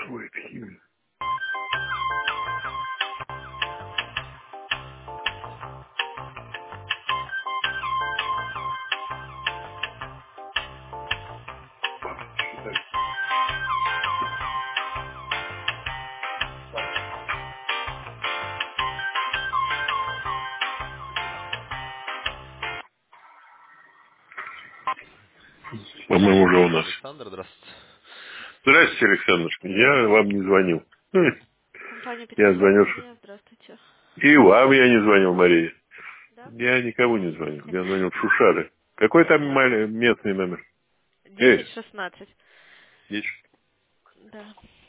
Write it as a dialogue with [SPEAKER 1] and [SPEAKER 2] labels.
[SPEAKER 1] Ой, химия. По-моему, уже у нас.
[SPEAKER 2] Александр, здравствуйте.
[SPEAKER 1] Здравствуйте, Александр. Я вам не звонил.
[SPEAKER 2] Компания
[SPEAKER 1] Я
[SPEAKER 2] Питербанк,
[SPEAKER 1] звонил.
[SPEAKER 2] Мария, здравствуйте.
[SPEAKER 1] И вам я не звонил, Мария.
[SPEAKER 2] Да?
[SPEAKER 1] Я никому не звонил. Я звонил в Шушары. Какой там местный номер?
[SPEAKER 2] 10-16.
[SPEAKER 1] Есть.
[SPEAKER 2] Да.